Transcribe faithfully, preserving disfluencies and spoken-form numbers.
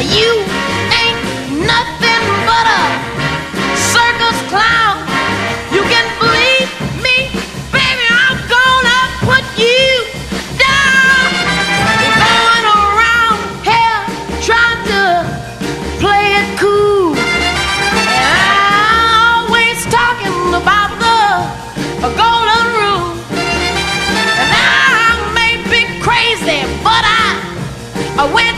You ain't nothing but a circus clown. You can believe me, baby, I'm gonna put you down. You're going around here trying to play it cool. And I'm always talking about the golden rule. And I may be crazy, but I, I win.